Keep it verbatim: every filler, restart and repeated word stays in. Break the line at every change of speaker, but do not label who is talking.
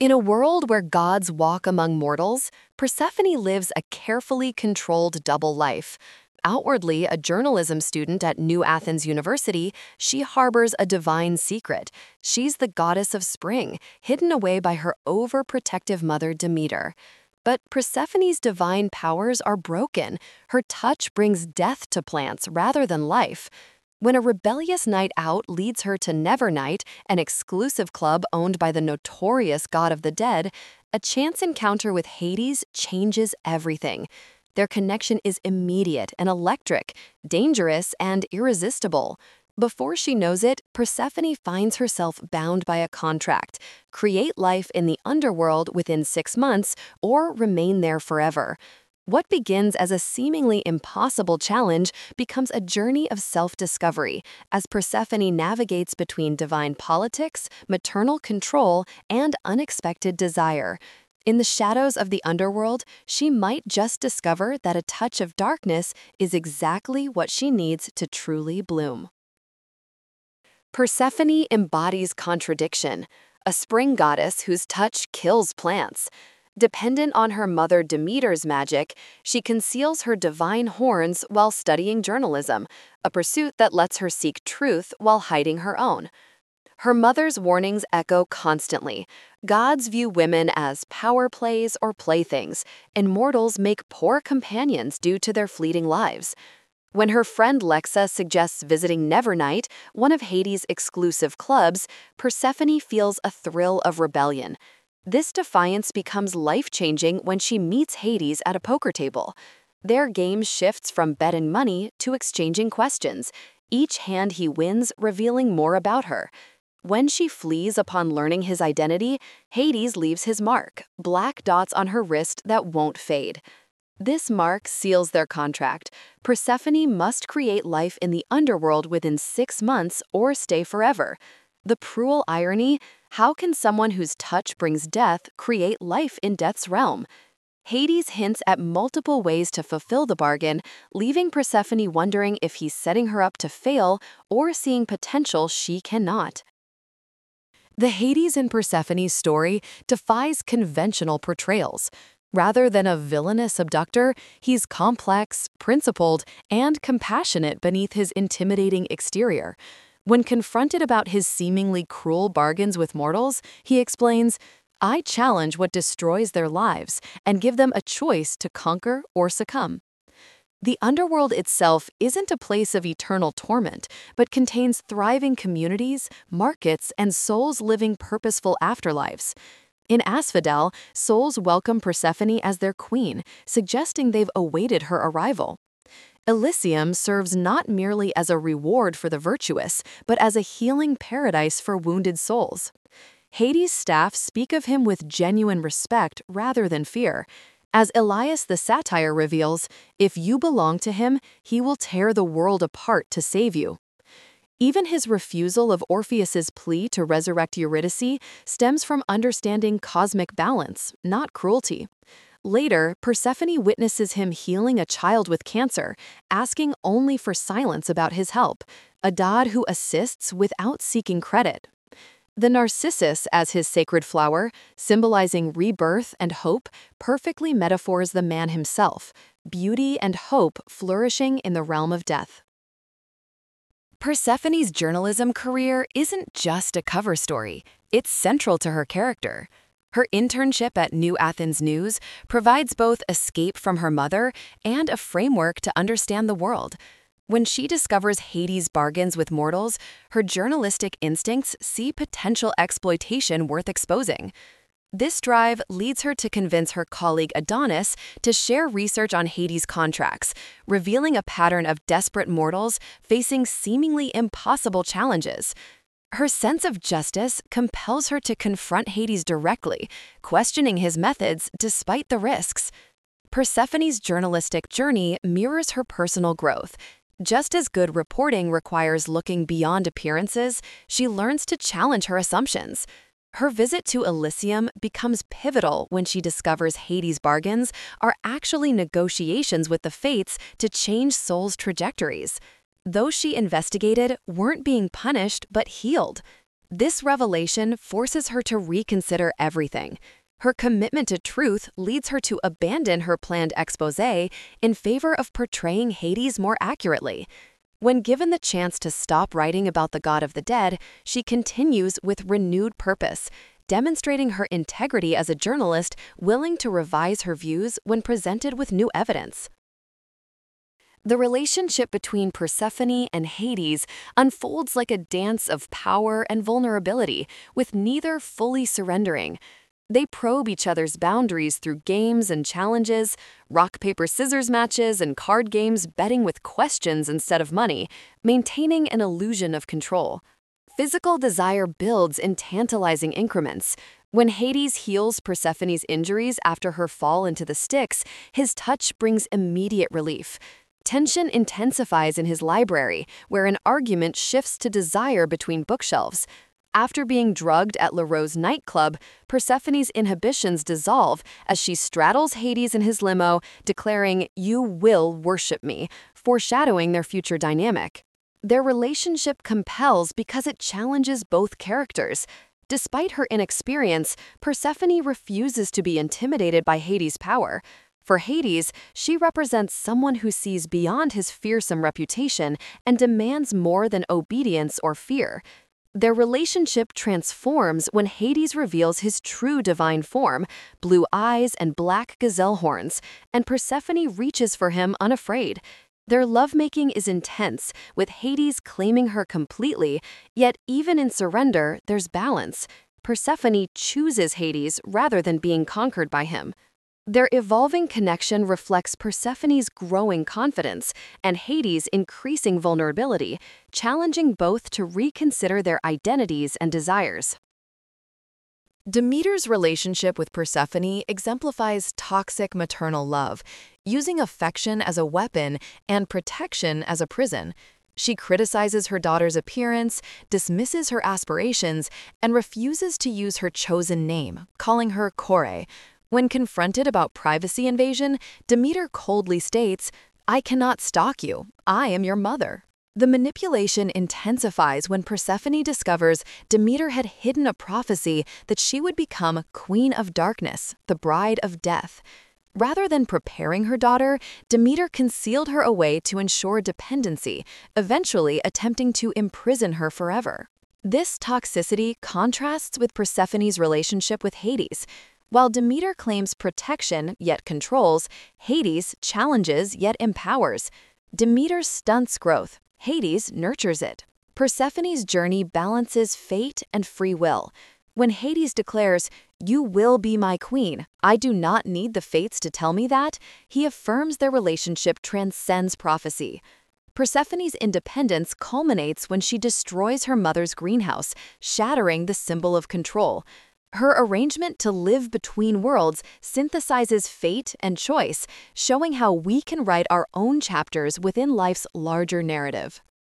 In a world where gods walk among mortals, Persephone lives a carefully controlled double life. Outwardly a journalism student at New Athens University, she harbors a divine secret. She's the goddess of spring, hidden away by her overprotective mother Demeter. But Persephone's divine powers are broken. Her touch brings death to plants rather than life. When a rebellious night out leads her to Nevernight, an exclusive club owned by the notorious god of the dead, a chance encounter with Hades changes everything. Their connection is immediate and electric, dangerous and irresistible. Before she knows it, Persephone finds herself bound by a contract: create life in the underworld within six months or remain there forever. What begins as a seemingly impossible challenge becomes a journey of self-discovery as Persephone navigates between divine politics, maternal control, and unexpected desire. In the shadows of the underworld, she might just discover that a touch of darkness is exactly what she needs to truly bloom. Persephone embodies contradiction, a spring goddess whose touch kills plants. Dependent on her mother Demeter's magic, she conceals her divine horns while studying journalism, a pursuit that lets her seek truth while hiding her own. Her mother's warnings echo constantly. Gods view women as power plays or playthings, and mortals make poor companions due to their fleeting lives. When her friend Lexa suggests visiting Nevernight, one of Hades' exclusive clubs, Persephone feels a thrill of rebellion. This defiance becomes life-changing when she meets Hades at a poker table. Their game shifts from betting money to exchanging questions, each hand he wins revealing more about her. When she flees upon learning his identity, Hades leaves his mark, black dots on her wrist that won't fade. This mark seals their contract. Persephone must create life in the underworld within six months or stay forever. The cruel irony: how can someone whose touch brings death create life in death's realm? Hades hints at multiple ways to fulfill the bargain, leaving Persephone wondering if he's setting her up to fail or seeing potential she cannot. The Hades in Persephone's story defies conventional portrayals. Rather than a villainous abductor, he's complex, principled, and compassionate beneath his intimidating exterior. When confronted about his seemingly cruel bargains with mortals, he explains, "I challenge what destroys their lives and give them a choice to conquer or succumb." The underworld itself isn't a place of eternal torment, but contains thriving communities, markets, and souls living purposeful afterlives. In Asphodel, souls welcome Persephone as their queen, suggesting they've awaited her arrival. Elysium serves not merely as a reward for the virtuous, but as a healing paradise for wounded souls. Hades' staff speak of him with genuine respect rather than fear. As Elias the Satyr reveals, if you belong to him, he will tear the world apart to save you. Even his refusal of Orpheus's plea to resurrect Eurydice stems from understanding cosmic balance, not cruelty. Later, Persephone witnesses him healing a child with cancer, asking only for silence about his help, a god who assists without seeking credit. The narcissus, as his sacred flower, symbolizing rebirth and hope, perfectly metaphors the man himself, beauty and hope flourishing in the realm of death. Persephone's journalism career isn't just a cover story, it's central to her character. Her internship at New Athens News provides both escape from her mother and a framework to understand the world. When she discovers Hades' bargains with mortals, her journalistic instincts see potential exploitation worth exposing. This drive leads her to convince her colleague Adonis to share research on Hades' contracts, revealing a pattern of desperate mortals facing seemingly impossible challenges. Her sense of justice compels her to confront Hades directly, questioning his methods despite the risks. Persephone's journalistic journey mirrors her personal growth. Just as good reporting requires looking beyond appearances, she learns to challenge her assumptions. Her visit to Elysium becomes pivotal when she discovers Hades' bargains are actually negotiations with the fates to change souls' trajectories. Those she investigated weren't being punished but healed. This revelation forces her to reconsider everything. Her commitment to truth leads her to abandon her planned exposé in favor of portraying Hades more accurately. When given the chance to stop writing about the god of the dead, she continues with renewed purpose, demonstrating her integrity as a journalist willing to revise her views when presented with new evidence. The relationship between Persephone and Hades unfolds like a dance of power and vulnerability, with neither fully surrendering. They probe each other's boundaries through games and challenges, rock-paper-scissors matches, and card games betting with questions instead of money, maintaining an illusion of control. Physical desire builds in tantalizing increments. When Hades heals Persephone's injuries after her fall into the Styx, his touch brings immediate relief. Tension intensifies in his library, where an argument shifts to desire between bookshelves. After being drugged at LaRose nightclub, Persephone's inhibitions dissolve as she straddles Hades in his limo, declaring, "You will worship me," foreshadowing their future dynamic. Their relationship compels because it challenges both characters. Despite her inexperience, Persephone refuses to be intimidated by Hades' power. For Hades, she represents someone who sees beyond his fearsome reputation and demands more than obedience or fear. Their relationship transforms when Hades reveals his true divine form, blue eyes and black gazelle horns, and Persephone reaches for him unafraid. Their lovemaking is intense, with Hades claiming her completely, yet even in surrender, there's balance. Persephone chooses Hades rather than being conquered by him. Their evolving connection reflects Persephone's growing confidence and Hades' increasing vulnerability, challenging both to reconsider their identities and desires. Demeter's relationship with Persephone exemplifies toxic maternal love, using affection as a weapon and protection as a prison. She criticizes her daughter's appearance, dismisses her aspirations, and refuses to use her chosen name, calling her Kore. When confronted about privacy invasion, Demeter coldly states, "I cannot stalk you. I am your mother." The manipulation intensifies when Persephone discovers Demeter had hidden a prophecy that she would become Queen of Darkness, the bride of death. Rather than preparing her daughter, Demeter concealed her away to ensure dependency, eventually attempting to imprison her forever. This toxicity contrasts with Persephone's relationship with Hades. While Demeter claims protection yet controls, Hades challenges yet empowers. Demeter stunts growth, Hades nurtures it. Persephone's journey balances fate and free will. When Hades declares, "You will be my queen, I do not need the fates to tell me that," he affirms their relationship transcends prophecy. Persephone's independence culminates when she destroys her mother's greenhouse, shattering the symbol of control. Her arrangement to live between worlds synthesizes fate and choice, showing how we can write our own chapters within life's larger narrative.